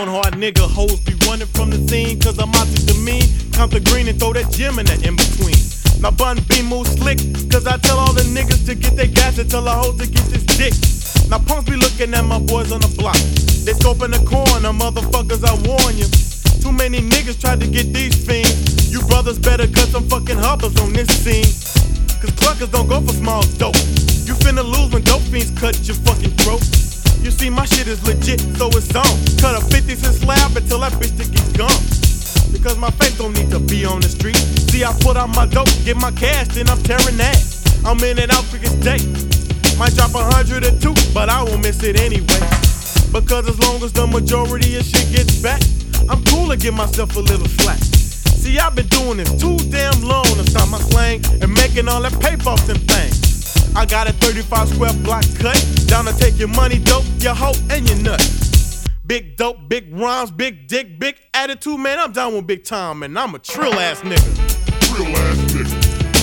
Born hard nigga, hoes be running from the scene, cause I'm out to demean. Count the green and throw that gem in the in-between. Now Bun B move slick, cause I tell all the niggas to get their gas and tell the hoes to get this dick. Now punks be looking at my boys on the block. They scoping the corner, motherfuckers, I warn you. Too many niggas tried to get these fiends. You brothers better cut some fucking hoppers on this scene. Cause cluckers don't go for small dope. You finna lose when dope fiends cut your fucking throat. You see my shit is legit, so it's on. Cut a 50-cent slab until that bitch to get gone. Because my face don't need to be on the street. See, I put out my dope, get my cash, then I'm tearing ass. I'm in and out quick as day. Might drop 100 or 2, but I won't miss it anyway. Because as long as the majority of shit gets back, I'm cool to give myself a little slack. See, I've been doing this too damn long to stop my slang and making all that paper off them things. I got a 35 square block cut, down to take your money, dope, your hoe, and your nut. Big dope, big rhymes, big dick, big attitude, man, I'm down with big time, and I'm a trill ass nigga. Trill ass nigga.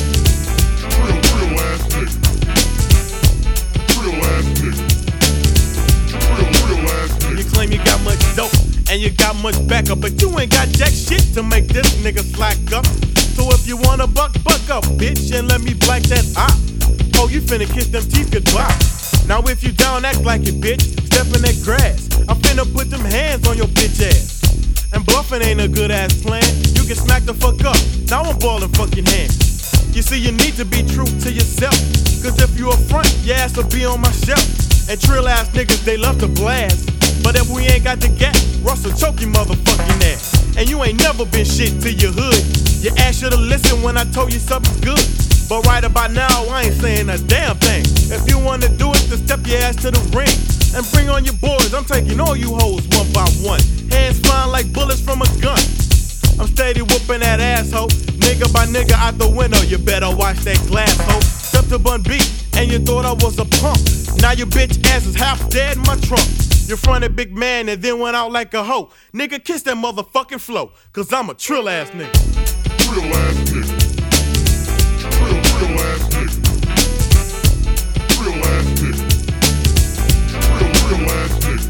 Trill ass nigga. Trill ass nigga. Trill ass nigga. You claim you got much dope and you got much backup, but you ain't got jack shit to make this nigga slack up. So if you wanna buck up, bitch, and let me black that eye. Oh, you finna kiss them teeth goodbye. Now if you down, act like it, bitch. Step in that grass. I'm finna put them hands on your bitch ass. And bluffing ain't a good ass plan. You can smack the fuck up. Now I'm ballin' fucking hands. You see, you need to be true to yourself. Cause if you a front, your ass will be on my shelf. And trill ass niggas, they love to blast. But if we ain't got the gap, Russell choke your motherfucking ass. And you ain't never been shit to your hood. Your ass should've listened when I told you something good. But right about now, I ain't saying a damn thing. If you wanna do it, then step your ass to the ring. And bring on your boys, I'm taking all you hoes one by one. Hands flying like bullets from a gun. I'm steady whooping that asshole. Nigga by nigga out the window, you better watch that glass hoe. Step to Bun B, and you thought I was a punk. Now your bitch ass is half dead in my trunk. You fronted big man and then went out like a hoe. Nigga, kiss that motherfucking flow, cause I'm a trill ass nigga. Trill ass nigga. Trill ass nigga. Trill ass nigga. Trill ass nigga.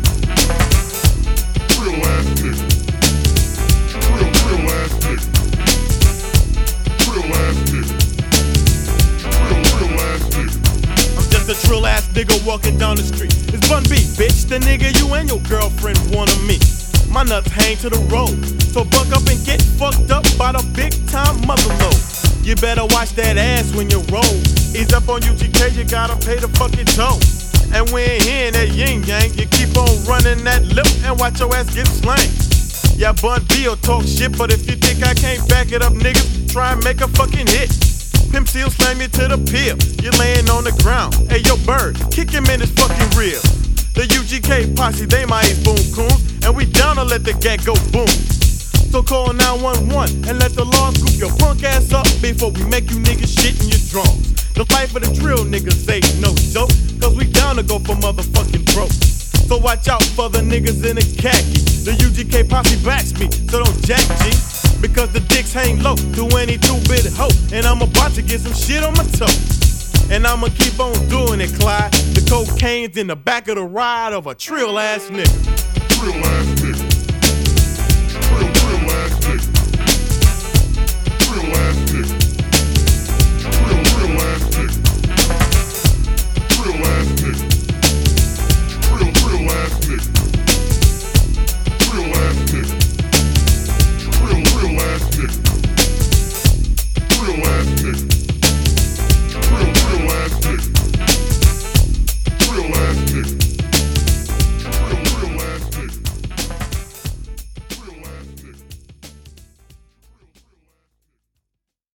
Trill ass nigga. Trill ass nigga. Trill ass nigga. Trill ass nigga. I'm just a trill ass nigga walking down the street. It's Bun B, bitch, the nigga you and your girlfriend wanna meet. My nuts hang to the road, so buck up and get fucked up by the big time mother load. You better watch that ass when you roll. Ease up on UGK, you gotta pay the fucking toll. And we ain't hearing that yin yang. You keep on running that lip and watch your ass get slain. Yeah, Bun B'll talk shit, but if you think I can't back it up, niggas, try and make a fucking hit. Pimp Seal slam you to the pill. You're laying on the ground. Hey, yo, Bird, kick him in his fucking ribs. The UGK posse, they my ace boom coons, and we down to let the gat go boom. So call 911 and let the law scoop your punk ass up before we make you niggas shit in your drums. The fight for the drill niggas ain't no joke, cause we down to go for motherfucking broke. So watch out for the niggas in the khaki. The UGK posse backs me, so don't jack G. Because the dicks hang low to any 2-bit hoe. And I'm about to get some shit on my toe. And I'ma keep on doing it, Clyde. The cocaine's in the back of the ride of a trill ass nigga. Trill ass nigga.